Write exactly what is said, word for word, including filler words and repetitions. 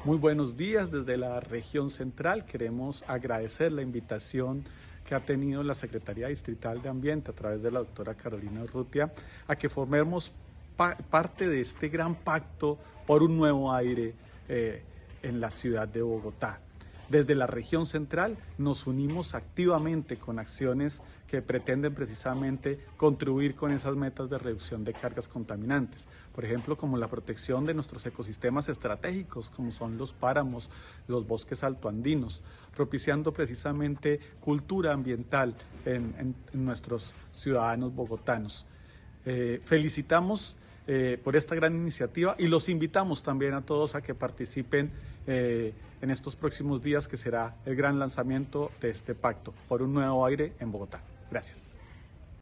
Muy buenos días desde la región central. Queremos agradecer la invitación que ha tenido la Secretaría Distrital de Ambiente a través de la doctora Carolina Urrutia a que formemos pa parte de este gran pacto por un nuevo aire eh, en la ciudad de Bogotá. Desde la región central nos unimos activamente con acciones que pretenden precisamente contribuir con esas metas de reducción de cargas contaminantes. Por ejemplo, como la protección de nuestros ecosistemas estratégicos, como son los páramos, los bosques altoandinos, propiciando precisamente cultura ambiental en, en, en nuestros ciudadanos bogotanos. Eh, felicitamos eh, por esta gran iniciativa y los invitamos también a todos a que participen eh, en estos próximos días, que será el gran lanzamiento de este pacto por un nuevo aire en Bogotá. Gracias.